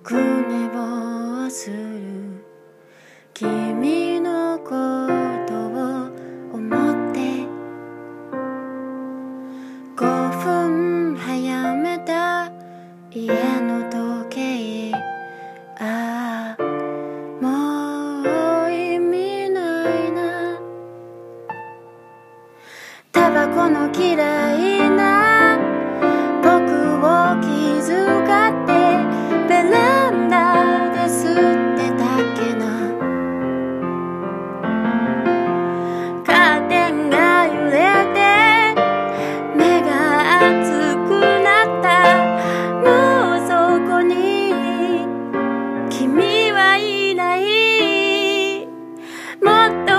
く寝坊する君のことを思って5分早めた家の時計、ああもう意味ないな。タバコの嫌いな僕を気遣ってベランダで吸ってたっけな。カーテンが揺れて目が熱くなった。もうそこに君はいない。もっと